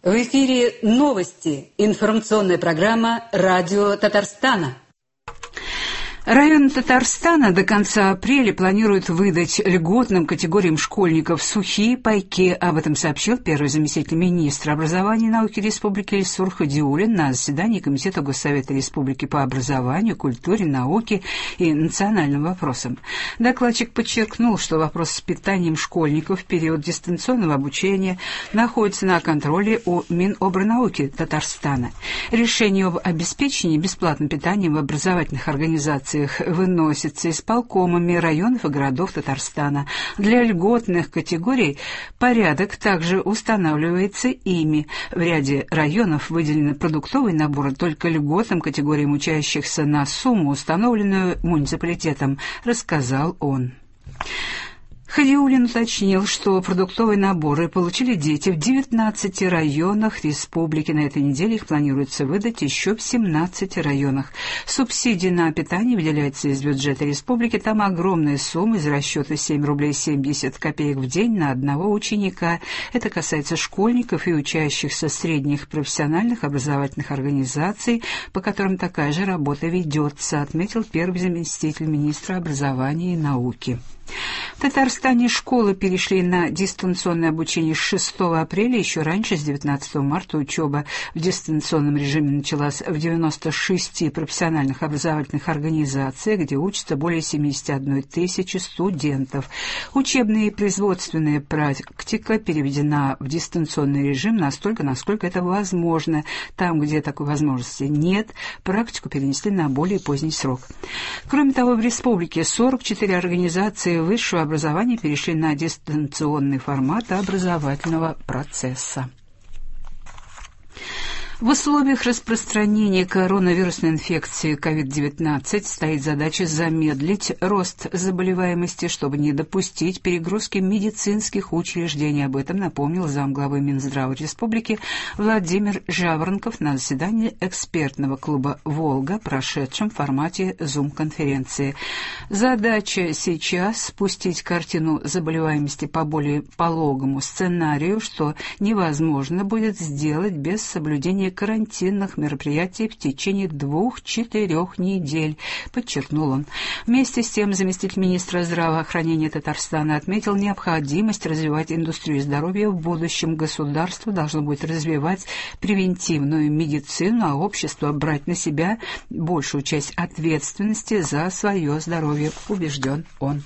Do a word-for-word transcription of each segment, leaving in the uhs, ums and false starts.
В эфире новости. Информационная программа «Радио Татарстана». Районы Татарстана до конца апреля планируют выдать льготным категориям школьников сухие пайки. Об этом сообщил первый заместитель министра образования и науки Республики Ильсур Хадиуллин на заседании Комитета Госсовета Республики по образованию, культуре, науке и национальным вопросам. Докладчик подчеркнул, что вопрос с питанием школьников в период дистанционного обучения находится на контроле у Минобрнауки Татарстана. Решение об обеспечении бесплатным питанием в образовательных организациях выносится исполкомами районов и городов Татарстана. Для льготных категорий порядок также устанавливается ими. В ряде районов выделены продуктовые наборы только льготным категориям учащихся на сумму, установленную муниципалитетом, рассказал он. Хадиуллин уточнил, что продуктовые наборы получили дети в девятнадцати районах республики. На этой неделе их планируется выдать еще в семнадцати районах. Субсидии на питание выделяются из бюджета республики. Там огромная сумма из расчета семь рублей семьдесят копеек в день на одного ученика. Это касается школьников и учащихся средних профессиональных образовательных организаций, по которым такая же работа ведется, отметил первый заместитель министра образования и науки. В Татарстане школы перешли на дистанционное обучение с шестого апреля, еще раньше, с девятнадцатого марта, учеба в дистанционном режиме началась в девяноста шести профессиональных образовательных организациях, где учатся более семидесяти одной тысячи студентов. Учебная и производственная практика переведена в дистанционный режим настолько, насколько это возможно. Там, где такой возможности нет, практику перенесли на более поздний срок. Кроме того, в республике сорок четыре организации высшего образования перешли на дистанционный формат образовательного процесса. В условиях распространения коронавирусной инфекции ковид девятнадцать стоит задача замедлить рост заболеваемости, чтобы не допустить перегрузки медицинских учреждений. Об этом напомнил замглавы Минздрава Республики Владимир Жаворонков на заседании экспертного клуба «Волга», прошедшем в формате Zoom-конференции. Задача сейчас спустить картину заболеваемости по более пологому сценарию, что невозможно будет сделать без соблюдения карантинных мероприятий в течение двух-четырех недель, подчеркнул он. Вместе с тем заместитель министра здравоохранения Татарстана отметил необходимость развивать индустрию здоровья в будущем. Государство должно будет развивать превентивную медицину, а общество брать на себя большую часть ответственности за свое здоровье, убежден он.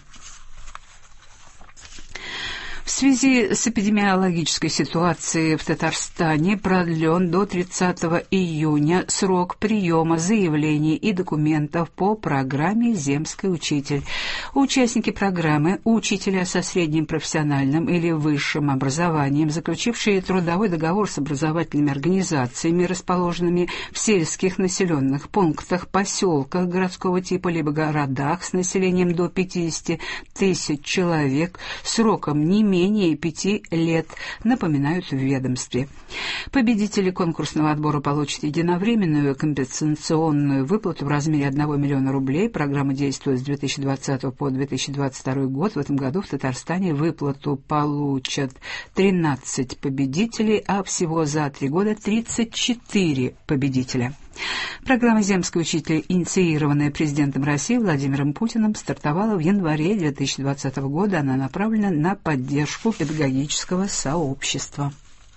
В связи с эпидемиологической ситуацией в Татарстане продлен до тридцатого июня срок приема заявлений и документов по программе «Земский учитель». Участники программы, учителя со средним профессиональным или высшим образованием, заключившие трудовой договор с образовательными организациями, расположенными в сельских населенных пунктах, поселках городского типа, либо городах с населением до пятидесяти тысяч человек, сроком не менее менее пяти лет, напоминают в ведомстве. Победители конкурсного отбора получат единовременную компенсационную выплату в размере одного миллиона рублей. Программа действует с две тысячи двадцатого по две тысячи двадцать второй год. В этом году в Татарстане выплату получат тринадцать победителей, а всего за три года тридцать четыре победителя. Программа «Земский учитель», инициированная президентом России Владимиром Путиным, стартовала в январе две тысячи двадцатого года. Она направлена на поддержку педагогического сообщества.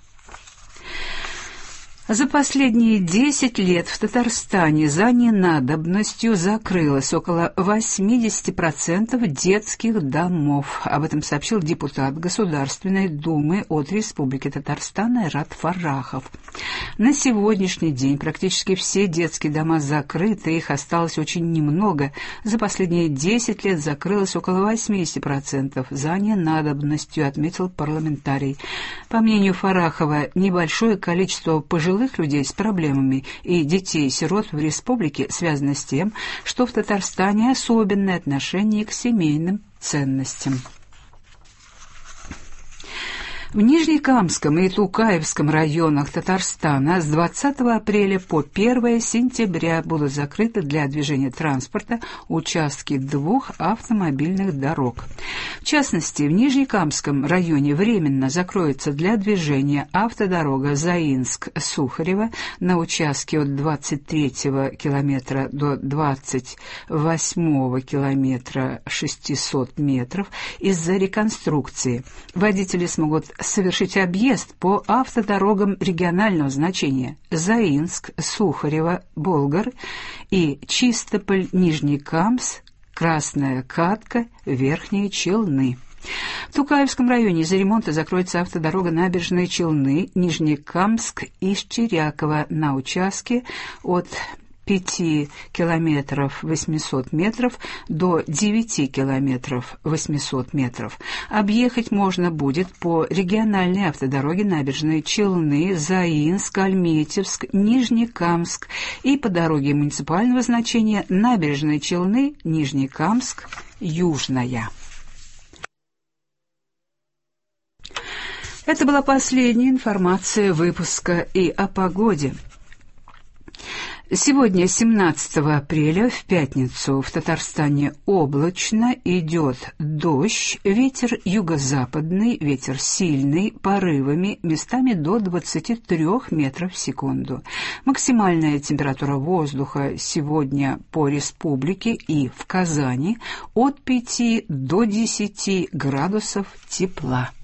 За последние десять лет в Татарстане за ненадобностью закрылось около восьмидесяти процентов детских домов. Об этом сообщил депутат Государственной Думы от Республики Татарстан Айрат Фарахов. На сегодняшний день практически все детские дома закрыты, их осталось очень немного. За последние десять лет закрылось около восьмидесяти процентов за ненадобностью, отметил парламентарий. По мнению Фарахова, небольшое количество пожилых людей с проблемами и детей-сирот в республике связано с тем, что в Татарстане особенное отношение к семейным ценностям. В Нижнекамском и Тукаевском районах Татарстана с двадцатого апреля по первое сентября будут закрыты для движения транспорта участки двух автомобильных дорог. В частности, в Нижнекамском районе временно закроется для движения автодорога Заинск-Сухарево на участке от двадцать третьего километра до двадцать восьмого километра шестисот метров из-за реконструкции. Водители смогут совершить объезд по автодорогам регионального значения Заинск, Сухарево, Болгар и Чистополь, Нижнекамск, Красная Катка, Верхние Челны. В Тукаевском районе из-за ремонта закроется автодорога Набережные Челны, Нижнекамск-Исчеряково на участке от пяти километров восьмисот метров до девяти километров восьмисот метров. Объехать можно будет по региональной автодороге Набережные Челны, Заинск, Альметьевск, Нижнекамск и по дороге муниципального значения Набережные Челны, Нижнекамск, Южная. Это была последняя информация выпуска и о погоде. Сегодня, семнадцатого апреля, в пятницу, в Татарстане облачно, идет дождь, ветер юго-западный, ветер сильный, порывами, местами до двадцати трёх метров в секунду. Максимальная температура воздуха сегодня по республике и в Казани от пяти до десяти градусов тепла.